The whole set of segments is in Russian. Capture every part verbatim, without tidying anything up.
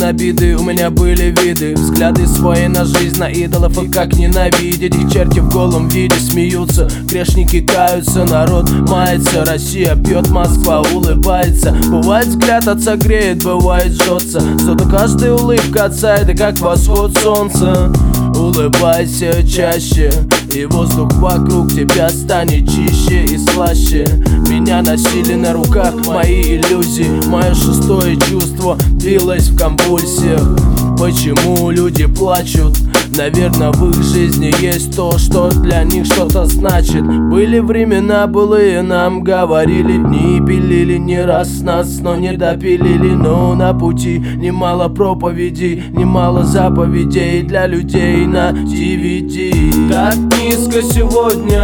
на биды, у меня были виды, взгляды свои на жизнь, на идолов и как ненавидеть их. Черти в голом виде смеются, грешники каются, народ мается, Россия пьет, Москва улыбается. Бывает взгляд отца греет, бывает жжется, зато каждая улыбка отца это как восход солнца. Улыбайся чаще, и воздух вокруг тебя станет чище и слаще. Меня носили на руках мои иллюзии, мое шестое чувство билось в конвульсиях. Почему люди плачут? Наверное, в их жизни есть то, что для них что-то значит. Были времена былые, нам говорили дни, пилили не раз нас, но не допилили. Но на пути немало проповедей, немало заповедей для людей на ди ви ди. Так низко сегодня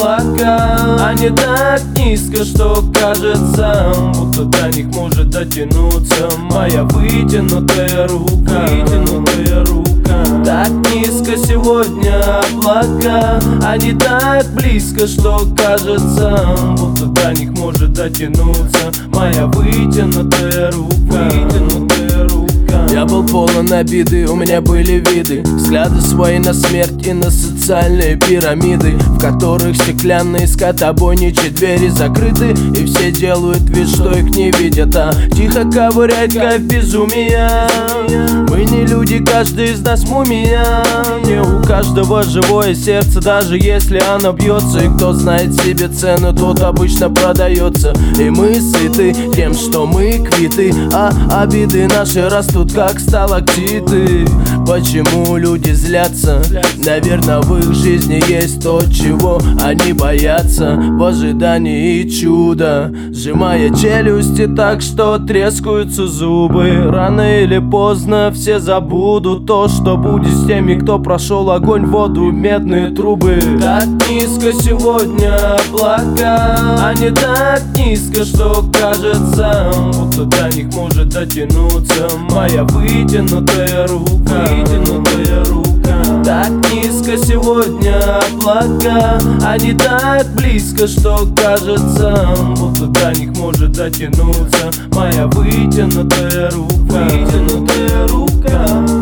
облака, они так низко, что кажется, будто до них может дотянуться моя вытянутая рука, вытянутая рука. Так низко сегодня облака, они так близко, что кажется, будто до них может дотянуться моя вытянутая рука, вытянутая рука. Я был полон обиды, у меня были виды, взгляды свои на смерть и на социальные пирамиды, в которых стеклянные скотобойничьи двери закрыты, и все делают вид, что их не видят, а тихо ковыряет кайф безумия. Мы не люди, каждый из нас мумия. Не у каждого живое сердце, даже если оно бьется. И кто знает себе цену, тот обычно продается. И мы сыты тем, что мы квиты, а обиды наши растут как сталактиты. Почему люди злятся? Наверное, в их жизни есть то, чего они боятся, в ожидании чуда, сжимая челюсти так, что трескаются зубы. Рано или поздно все забудут то, что будет с теми, кто прошел огонь, воду, медные трубы. Так низко сегодня облака, они так низко, что кажется, будто до них может дотянуться моя вытянутая рука, вытянутая рука. Так низко сегодня облака, они так близко, что кажется, будто до них может дотянуться моя вытянутая рука, вытянутая рука.